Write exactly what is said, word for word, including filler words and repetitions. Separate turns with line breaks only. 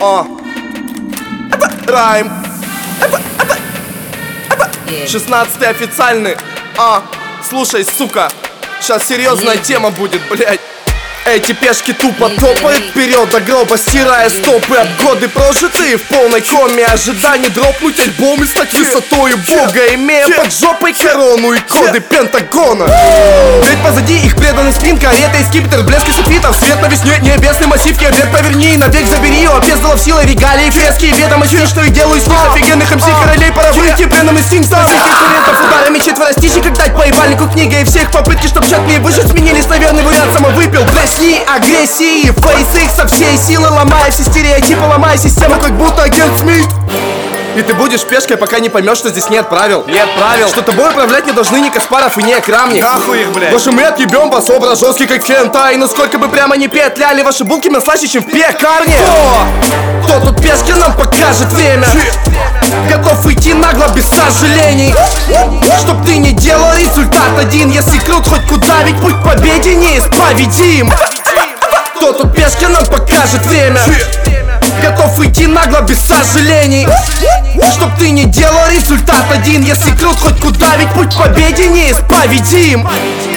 О. Райм. шестнадцатый официальный. А, слушай, сука, сейчас серьезная тема будет, блять. Эти пешки тупо топают вперед до гроба, стирая стопы от годы прожитые в полной коме ожиданий дропнуть альбом и стать высотою бога, имея под жопой корону и коды Пентагона. Ведь позади их преданный спин, карета и скипетр, блеск и софитов, свет на весне, небесный массив, кевлет поверни, навек забери, опездалов силой регалии, фрески и ведомости, что и делаю из них офигенных МС, королей паровых, типленным инстинктом, всех конкурентов ударами четверостищи, как дать по ебальнику книга, и всех попытки, чтоб чат не выжить, сменились на верный вариант, самовыпил, блесни агрессии, фейс их со всей силы, ломая все стереотипы, ломая систему, как будто агент Смит. И ты будешь пешкой, пока не поймешь, что здесь нет правил. Нет правил. Что тобой управлять не должны ни Каспаров и ни Крамник. Нахуй их, блядь. Ваши мы отъебем вас, образ жесткий, как хентай. Но сколько бы прямо не петляли, ваши булки мы слаще, чем в пекарне. Кто? Кто тут пешки нам покажет время? Готов идти нагло, без сожалений. Чтоб ты не делал результат один. Если крут хоть куда, ведь путь к победе неисповедим. Кто тут пешки нам покажет время? Готов идти нагло, без сожалений. Чтоб ты не делал результат один. Если крут хоть куда, ведь путь к победе неисповедим.